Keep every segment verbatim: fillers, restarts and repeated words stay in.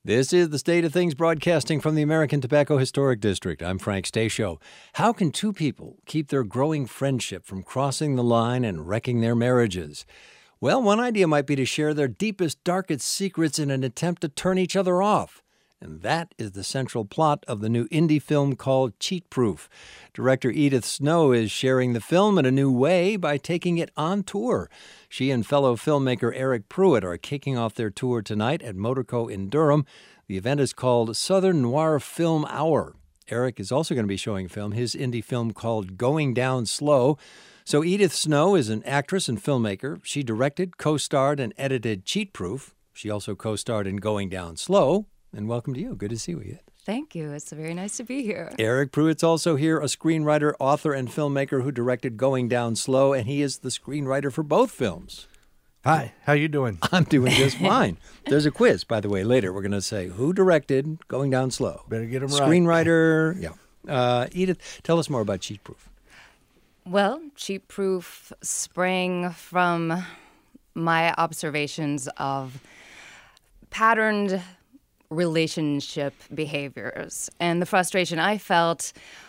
This is the State of Things broadcasting from the American Tobacco Historic District. I'm Frank Stasio. How can two people keep their growing friendship from crossing the line and wrecking their marriages? Well, one idea might be to share their deepest, darkest secrets in an attempt to turn each other off. And that is the central plot of the new indie film called Cheat Proof. Director Edith Snow is sharing the film in a new way by taking it on tour. She and fellow filmmaker Eric Pruitt are kicking off their tour tonight at Motorco in Durham. The event is called Southern Noir Film Hour. Eric is also going to be showing film, his indie film called Going Down Slow. So Edith Snow is an actress and filmmaker. She directed, co-starred, and edited Cheat Proof. She also co-starred in Going Down Slow. And welcome to you. Good to see you. Thank you. It's very nice to be here. Eric Pruitt's also here, a screenwriter, author, and filmmaker who directed Going Down Slow, and he is the screenwriter for both films. Hi, how you doing? I'm doing just fine. There's a quiz, by the way, later. We're going to say who directed Going Down Slow. Better get them right. Screenwriter, yeah. Uh, Edith, tell us more about Cheat Proof. Well, Cheat Proof sprang from my observations of patterned relationship behaviors and the frustration I felt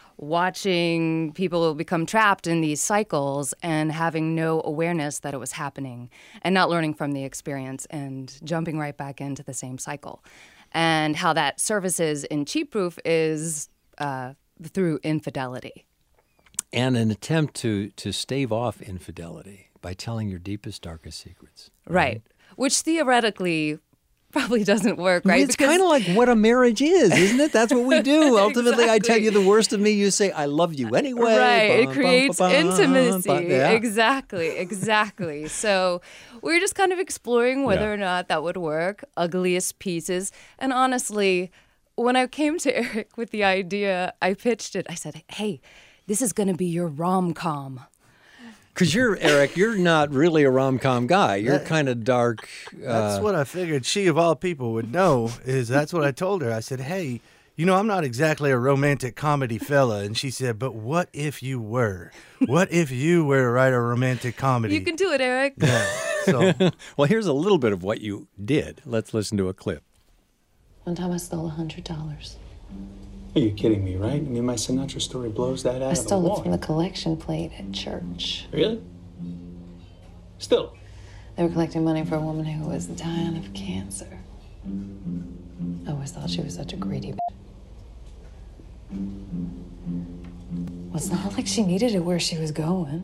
watching people become trapped in these cycles and having no awareness that it was happening and not learning from the experience and jumping right back into the same cycle. And how that surfaces in Cheat Proof is uh, through infidelity. And an attempt to, to stave off infidelity by telling your deepest, darkest secrets. Right. right. Which theoretically probably doesn't work, right? It's kind of like what a marriage is, isn't it? That's what we do. Ultimately, Exactly. I tell you the worst of me, you say, I love you anyway. Right. Bum, it creates bum, bum, intimacy. bum, yeah. Exactly. Exactly. So we were just kind of exploring whether Yeah. or not that would work, ugliest pieces. And honestly, when I came to Eric with the idea, I pitched it. I said, hey, this is going to be your rom-com. Because you're, Eric, you're not really a rom-com guy. You're That- kind of dark. That's Uh, what I figured she, of all people, would know, is that's what I told her. I said, hey, you know, I'm not exactly a romantic comedy fella. And she said, but what if you were? What if you were to write a romantic comedy? You can do it, Eric. Yeah, so well, here's a little bit of what you did. Let's listen to a clip. One time I stole a hundred dollars. Are you kidding me, right? I mean, my Sinatra story blows that out I of the stole water. it from the collection plate at church. Really? Still. They were collecting money for a woman who was dying of cancer. I always thought she was such a greedy bitch. Well, it's not like she needed it where she was going.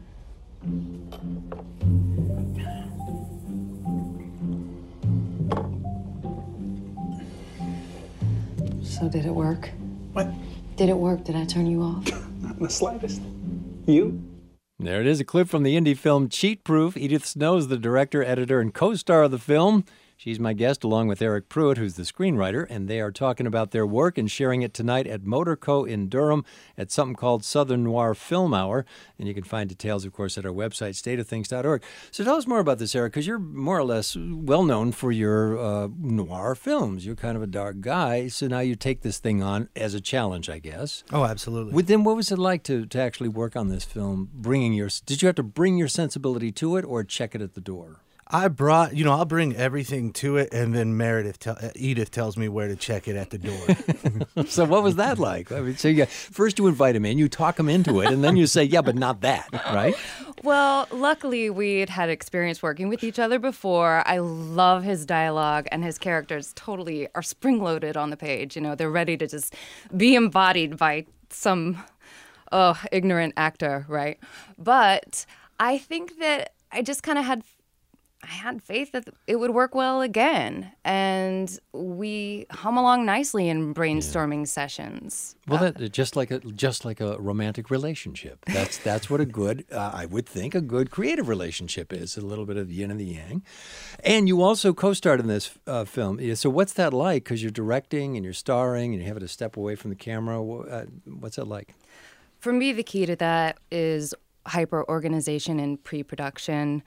So did it work? What? Did it work? Did I turn you off? Not in the slightest. You? There it is, a clip from the indie film Cheat Proof. Edith Snow is the director, editor, and co-star of the film. She's my guest, along with Eric Pruitt, who's the screenwriter, and they are talking about their work and sharing it tonight at Motorco in Durham at something called Southern Noir Film Hour. And you can find details, of course, at our website, state of things dot org. So tell us more about this, Eric, because you're more or less well-known for your uh, noir films. You're kind of a dark guy, so now you take this thing on as a challenge, I guess. oh, absolutely. With them, what was it like to, to actually work on this film? Bringing your, did you have to bring your sensibility to it or check it at the door? I brought, you know, I'll bring everything to it, and then Meredith, tell, Edith tells me where to check it at the door. So what was that like? I mean, so you, first you invite him in, you talk him into it, and then you say, yeah, but not that, right? Well, luckily we had had experience working with each other before. I love his dialogue, and his characters totally are spring-loaded on the page. You know, they're ready to just be embodied by some oh, ignorant actor, right? But I think that I just kind of had I had faith that it would work well again, and we hum along nicely in brainstorming yeah. sessions. Well, that, just like a just like a romantic relationship. That's that's what a good, uh, I would think, a good creative relationship is. A little bit of the yin and the yang. And you also co-starred in this uh, film. So what's that like? Because you're directing and you're starring and you're having to step away from the camera. Uh, what's that like? For me, the key to that is hyper-organization and pre-production.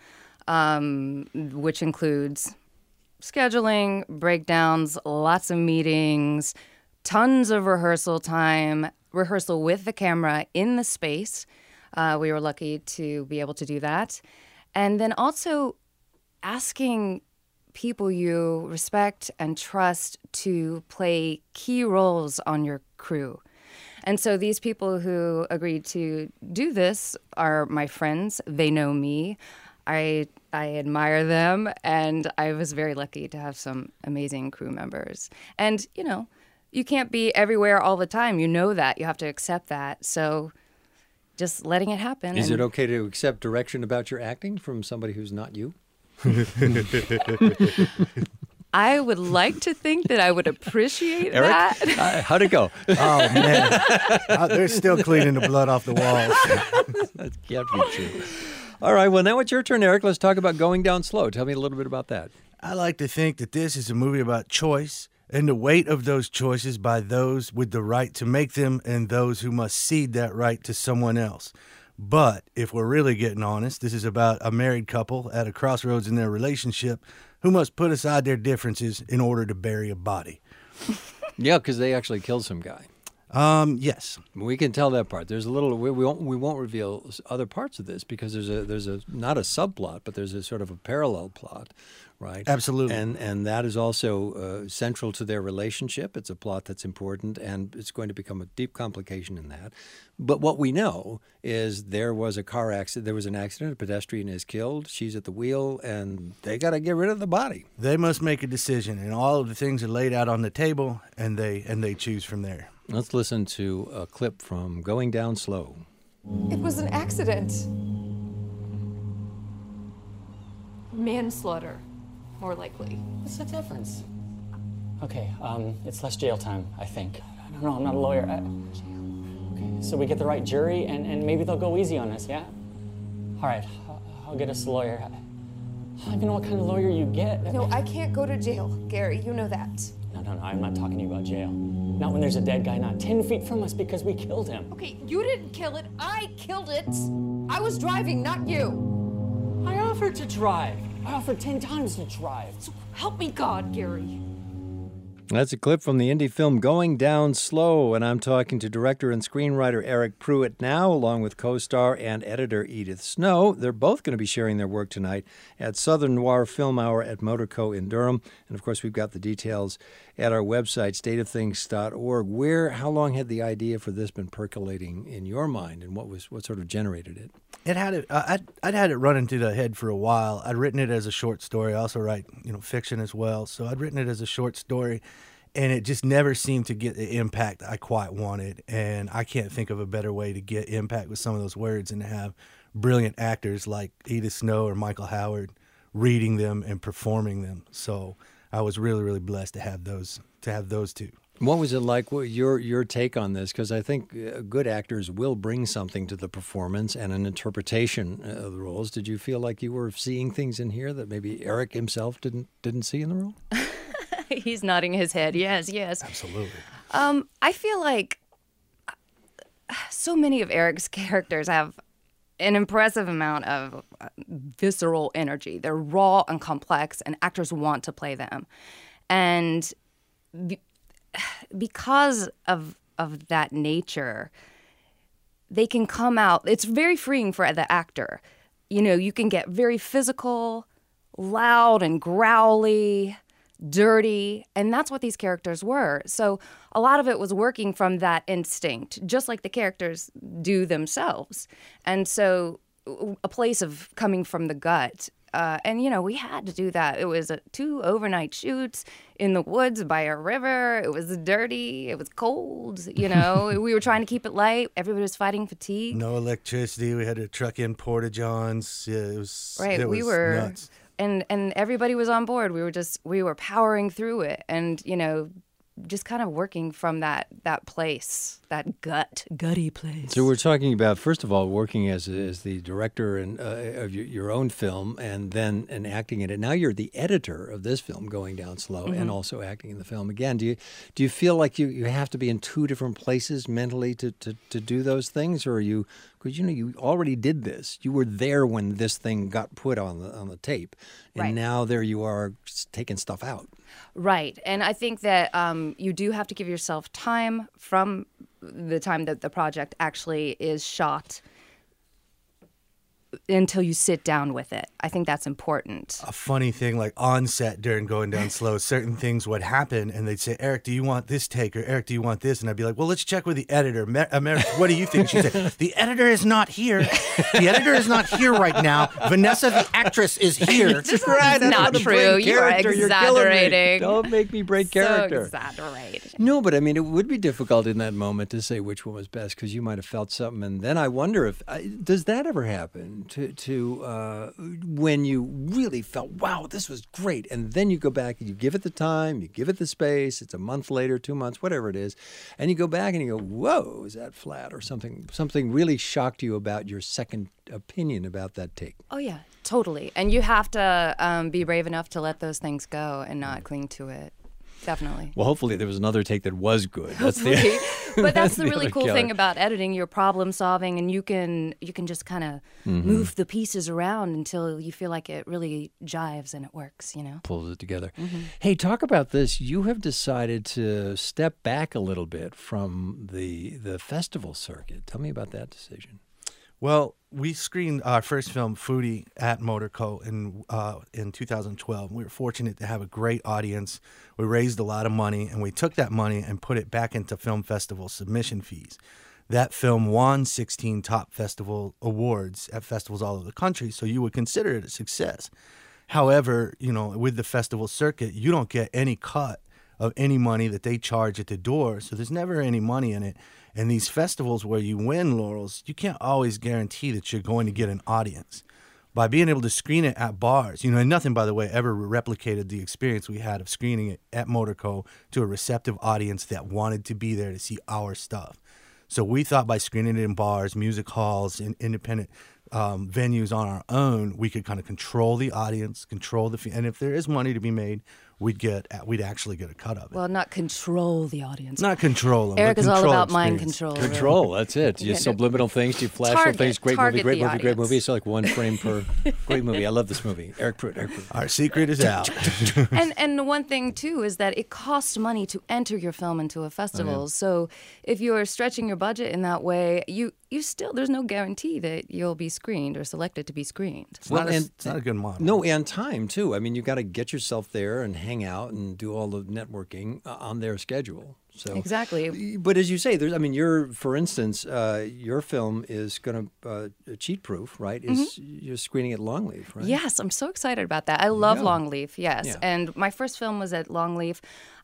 Um, which includes scheduling, breakdowns, lots of meetings, tons of rehearsal time, rehearsal with the camera in the space. Uh, we were lucky to be able to do that. And then also asking people you respect and trust to play key roles on your crew. And so these people who agreed to do this are my friends. They know me. I I admire them, and I was very lucky to have some amazing crew members. And, you know, you can't be everywhere all the time. You know that. You have to accept that. So just letting it happen. Is and it okay to accept direction about your acting from somebody who's not you? I would like to think that I would appreciate Eric, that. uh, how'd it go? Oh, man. Uh, they're still cleaning the blood off the walls. That can't be true. All right, well, now it's your turn, Eric. Let's talk about Going Down Slow. Tell me a little bit about that. I like to think that this is a movie about choice and the weight of those choices by those with the right to make them and those who must cede that right to someone else. But if we're really getting honest, this is about a married couple at a crossroads in their relationship who must put aside their differences in order to bury a body. Yeah, because they actually killed some guy. Um, yes. We can tell that part. There's a little. We, we won't. We won't reveal other parts of this because there's a. There's a not a subplot, but there's a sort of a parallel plot, right? Absolutely. And and that is also uh, central to their relationship. It's a plot that's important, and it's going to become a deep complication in that. But what we know is there was a car accident. There was an accident. A pedestrian is killed. She's at the wheel, and they got to get rid of the body. They must make a decision, and all of the things are laid out on the table, and they and they choose from there. Let's listen to a clip from Going Down Slow. It was an accident. Manslaughter, more likely. What's the difference? Okay, um, it's less jail time, I think. I don't know, I'm not a lawyer. I... Okay, so we get the right jury, and, and maybe they'll go easy on us, yeah? All right, I'll, I'll get us a lawyer. I don't even know what kind of lawyer you get. No, I can't go to jail, Gary. You know that. No, no, no, I'm not talking to you about jail. Not when there's a dead guy not ten feet from us because we killed him. Okay, you didn't kill it. I killed it. I was driving, not you. I offered to drive. I offered ten times to drive. So help me God, Gary. That's a clip from the indie film Going Down Slow, and I'm talking to director and screenwriter Eric Pruitt now, along with co-star and editor Edith Snow. They're both going to be sharing their work tonight at Southern Noir Film Hour at Motorco in Durham. And, of course, we've got the details at our website, state of things dot org. Where, how long had the idea for this been percolating in your mind, and what was what sort of generated it? It had it. Uh, I'd I'd had it running through the head for a while. I'd written it as a short story. I also write, you know, fiction as well. So I'd written it as a short story, and it just never seemed to get the impact I quite wanted. And I can't think of a better way to get impact with some of those words and to have brilliant actors like Edith Snow or Michael Howard reading them and performing them. So I was really, really blessed to have those to have those two. What was it like? What your your take on this? Because I think uh, good actors will bring something to the performance and an interpretation of the roles. Did you feel like you were seeing things in here that maybe Eric himself didn't didn't see in the role? He's nodding his head. Yes, yes. Absolutely. Um, I feel like so many of Eric's characters have an impressive amount of visceral energy. They're raw and complex, and actors want to play them. And be- because of of that nature, they can come out. It's very freeing for the actor. You know, you can get very physical, loud and growly, dirty, and that's what these characters were. So a lot of it was working from that instinct, just like the characters do themselves. And so a place of coming from the gut. Uh, and, you know, we had to do that. It was uh, two overnight shoots in the woods by a river. It was dirty. It was cold. You know, we were trying to keep it light. Everybody was fighting fatigue. No electricity. We had to truck in porta-johns. Yeah, it was Right. It we was were, nuts. and and everybody was on board. We were just we were powering through it, and you know, just kind of working from that that place, that gut, gutty place. So we're talking about, first of all, working as as the director and uh, of your, your own film, and then and acting in it. Now you're the editor of this film, Going Down Slow, Mm-hmm. and also acting in the film again. Do you do you feel like you, you have to be in two different places mentally to, to, to do those things, or are you? Because you know you already did this. You were there when this thing got put on the on the tape, and Right. now there you are taking stuff out. Right. And I think that um, you do have to give yourself time from the time that the project actually is shot until you sit down with it. I think that's important. A funny thing, like on set during Going Down Slow, certain things would happen, and they'd say, Eric, do you want this take? Or Eric, do you want this? And I'd be like, well, let's check with the editor. Mer- America, what do you think? She'd say, the editor is not here. The editor is not here right now. Vanessa, the actress, is here. This is right, not true. You are exaggerating. Don't make me break character. So exaggerate. No, but I mean, it would be difficult in that moment to say which one was best because you might have felt something. And then I wonder if, uh, does that ever happen to, to uh, when you really felt, wow, this was great. And then you go back and you give it the time, you give it the space. It's a month later, two months, whatever it is. And you go back and you go, whoa, is that flat? Or something, something really shocked you about your second opinion about that take. Oh, yeah, totally. And you have to um, be brave enough to let those things go and not cling to it. Definitely. Well, hopefully there was another take that was good. That's Hopefully. the, but that's the the really other cool killer. thing about editing. You're problem solving, and you can you can just kind of Mm-hmm. move the pieces around until you feel like it really jives and it works. You know. Pulls it together. Mm-hmm. Hey, talk about this. You have decided to step back a little bit from the the festival circuit. Tell me about that decision. Well, we screened our first film, Foodie, at Motorco in uh, in two thousand twelve. We were fortunate to have a great audience. We raised a lot of money, and we took that money and put it back into film festival submission fees. That film won sixteen top festival awards at festivals all over the country, so you would consider it a success. However, you know, with the festival circuit, you don't get any cut of any money that they charge at the door, so there's never any money in it. And these festivals where you win laurels, you can't always guarantee that you're going to get an audience. By being able to screen it at bars, you know, and nothing, by the way, ever replicated the experience we had of screening it at Motorco to a receptive audience that wanted to be there to see our stuff. So we thought by screening it in bars, music halls, and independent um, venues on our own, we could kind of control the audience, control the fee. And if there is money to be made, we'd get we'd actually get a cut of it. Well, not control the audience. Not control them. Eric but is all control about mind experience. control. really. Control, that's it. You Yeah, no. subliminal things, you flash Target- things. Great movie, target great the movie, great audience. movie. It's like one frame per great movie. I love this movie. Eric Pruitt, Eric Pruitt. Our secret is out. and and the one thing too is that it costs money to enter your film into a festival. Oh, So if you are stretching your budget in that way, you you still there's no guarantee that you'll be screened or selected to be screened. It's, not, a, and- it's not a good model. No, and time too. I mean, you got to get yourself there and hang out and do all the networking uh, on their schedule. So Exactly. But as you say, there's. I mean, your, for instance, uh, your film is going to uh, cheat proof, right? Is you're screening at Longleaf, right? Yes, I'm so excited about that. I love Yeah. Longleaf, yes. Yeah. And my first film was at Longleaf.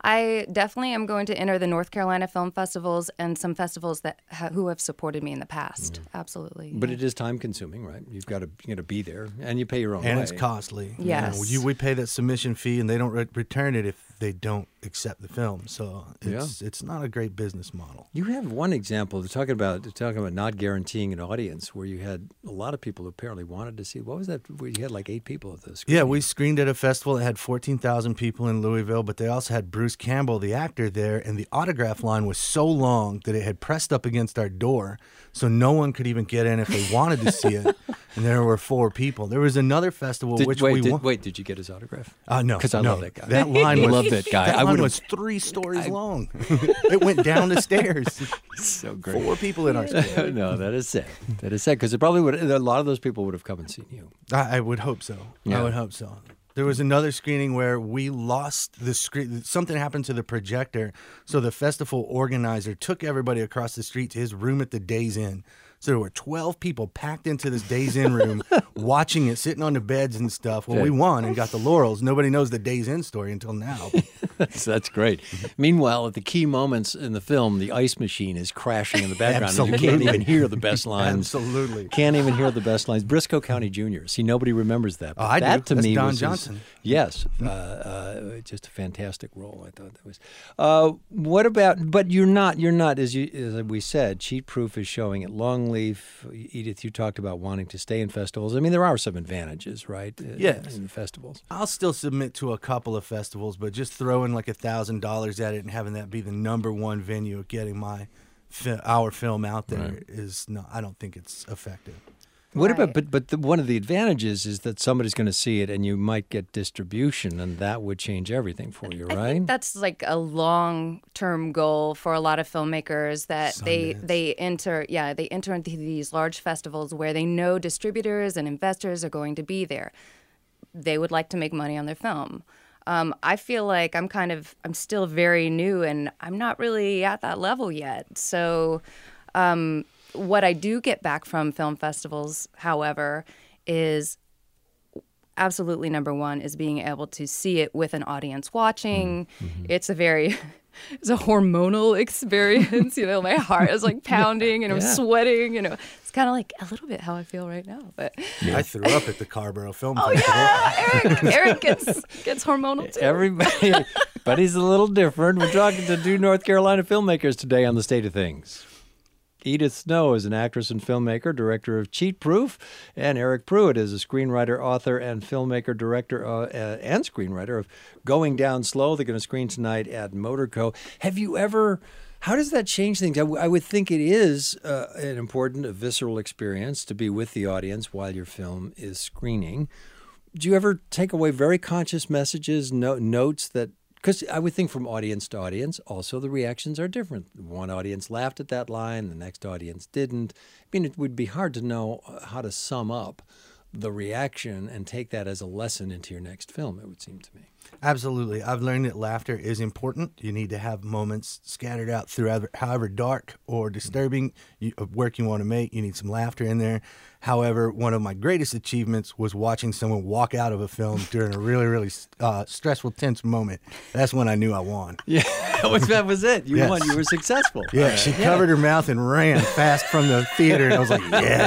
I definitely am going to enter the North Carolina film festivals and some festivals that ha- who have supported me in the past. Absolutely. But yeah. it is time consuming, right? You've got to you got to be there, and you pay your own And way. it's costly. You Yes. know, you, we pay that submission fee, and they don't re- return it if they don't accept the film. So it's it's not a great business model. You have one example. Talking about talking about not guaranteeing an audience, where you had a lot of people who apparently wanted to see. What was that? Where you had like eight people at this. Yeah, we screened at a festival that had fourteen thousand people in Louisville, but they also had Bruce Campbell, the actor, there, and the autograph line was so long that it had pressed up against our door, so no one could even get in if they wanted to see it. And there were four people. There was another festival Did, which wait, we did, won. wait, did you get his autograph? Uh, no, because I no. love that guy. That line I was love that guy. That I line would've- was three stories long. It went down the stairs. So great. Four people in our school. No, that is sad. That is sad because it probably would. A lot of those people would have come and seen you. I, I would hope so. Yeah. I would hope so. There was another screening where we lost the screen. Something happened to the projector, so the festival organizer took everybody across the street to his room at the Days Inn. So there were twelve people packed into this Days Inn room, watching it, sitting on the beds and stuff. Well, Okay. we won and got the laurels. Nobody knows the Days Inn story until now. That's, that's great. Meanwhile, at the key moments in the film, the ice machine is crashing in the background. And you can't Absolutely. even hear the best lines. Absolutely. Can't even hear the best lines. Briscoe County Junior See, nobody remembers that. But Oh, I do. that to That's me Don was his- Johnson. yes, uh, uh, just a fantastic role. I thought that was. Uh, what about? But you're not. You're not. As you as we said, Cheat Proof is showing at Longleaf. Edith, you talked about wanting to stay in festivals. I mean, there are some advantages, right? uh, Yes. in the festivals. I'll still submit to a couple of festivals, but just throwing like a thousand dollars at it and having that be the number one venue of getting my fi- our film out there is Right. not. I don't think it's effective. What Right. about, but but the, one of the advantages is that somebody's going to see it and you might get distribution, and that would change everything for you, I right? think that's like a long-term goal for a lot of filmmakers that they they enter yeah they enter into these large festivals where they know distributors and investors are going to be there. They would like to make money on their film. Um, I feel like I'm kind of I'm still very new and I'm not really at that level yet. So um, what I do get back from film festivals, however, is absolutely number one is being able to see it with an audience watching. Mm-hmm. It's a very, it's a hormonal experience. You know, my heart is like pounding and I'm Yeah. sweating. You know, it's kind of like a little bit how I feel right now. But I threw up at the Carborough Film oh Festival. yeah, Eric, Eric gets gets hormonal too. Everybody, but he's a little different. We're talking to two North Carolina filmmakers today on The State of Things. Edith Snow is an actress and filmmaker, director of Cheat Proof, and Eric Pruitt is a screenwriter, author, and filmmaker, director, uh, uh, and screenwriter of Going Down Slow. They're going to screen tonight at Motorco. Have you ever... How does that change things? I, w- I would think it is uh, an important, a visceral experience to be with the audience while your film is screening. Do you ever take away very conscious messages, no- notes that... Because I would think from audience to audience, also the reactions are different. One audience laughed at that line, the next audience didn't. I mean, it would be hard to know how to sum up the reaction and take that as a lesson into your next film, it would seem to me. Absolutely. I've learned that laughter is important. You need to have moments scattered out throughout, however dark or disturbing you, of work you want to make. You need some laughter in there. However, one of my greatest achievements was watching someone walk out of a film during a really, really uh, stressful, tense moment. That's when I knew I won. Yeah, that was, that was it. You Yes. won. You were successful. Yeah, she covered her mouth and ran fast from the theater, and I was like,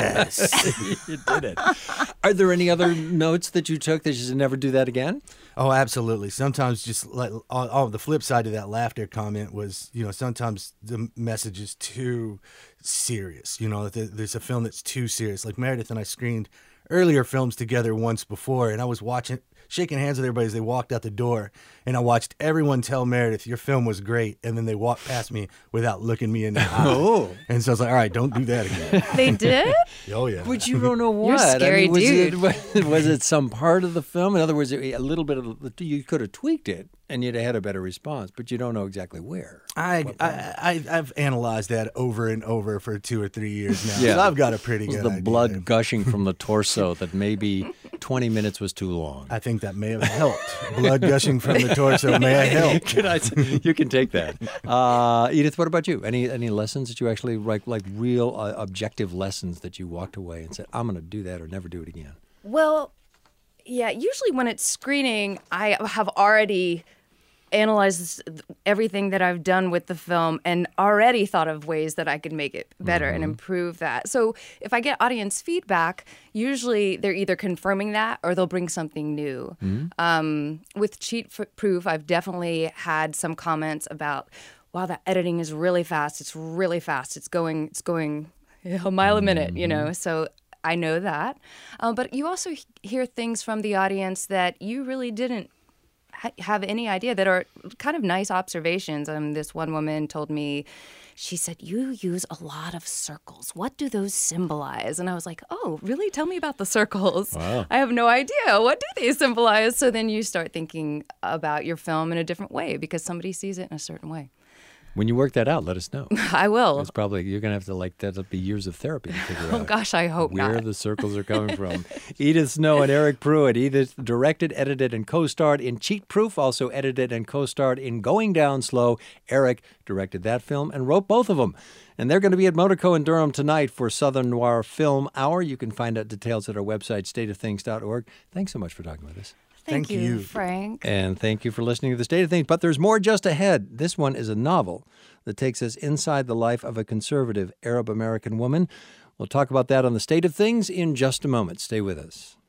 yes. You did it. Are there any other notes that you took that you should never do that again? Oh, absolutely. Sometimes just like on, on the flip side of that laughter comment was, you know, sometimes the message is too serious. You know, th- there's a film that's too serious. Like Meredith and I screened earlier films together once before, and I was watching, shaking hands with everybody as they walked out the door, and I watched everyone tell Meredith, your film was great, and then they walked past me without looking me in the eye. Oh. And so I was like, all right, don't do that again. They did? Oh, yeah. But you don't know what. You're a scary I mean, was dude. It, was it some part of the film? In other words, a little bit of you could have tweaked it and you'd have had a better response, but you don't know exactly where. I, I, I, I've analyzed that over and over for two or three years now. Yeah. So I've got a pretty It was good the idea. blood gushing from the torso that maybe twenty minutes was too long. I think that may have helped. Blood gushing from the torso may have helped. Can I, you can take that. Uh, Edith, what about you? Any any lessons that you actually, like, like real uh, objective lessons that you walked away and said, I'm going to do that or never do it again? Well, yeah, usually when it's screening, I have already analyzed everything that I've done with the film and already thought of ways that I could make it better Mm-hmm. and improve that. So if I get audience feedback, usually they're either confirming that or they'll bring something new. Mm-hmm. Um, with Cheat F- Proof, I've definitely had some comments about, wow, that editing is really fast. It's really fast. It's going, it's going a mile a minute, you know? So I know that. Uh, but you also h- hear things from the audience that you really didn't ha- have any idea that are kind of nice observations. Um, this one woman told me, she said, you use a lot of circles. What do those symbolize? And I was like, oh, really? Tell me about the circles. Wow. I have no idea. What do they symbolize? So then you start thinking about your film in a different way because somebody sees it in a certain way. When you work that out, let us know. I will. It's probably, you're going to have to, like, that'll be years of therapy to figure Oh, out gosh, I hope where not. the circles are coming from. Edith Snow and Eric Pruitt. Edith directed, edited, and co-starred in Cheat Proof, also edited and co-starred in Going Down Slow. Eric directed that film and wrote both of them. And they're going to be at Motorco in Durham tonight for Southern Noir Film Hour. You can find out details at our website, state of things dot org. Thanks so much for talking with us. Thank, Thank you, you. Frank. And thank you for listening to The State of Things. But there's more just ahead. This one is a novel that takes us inside the life of a conservative Arab American woman. We'll talk about that on The State of Things in just a moment. Stay with us.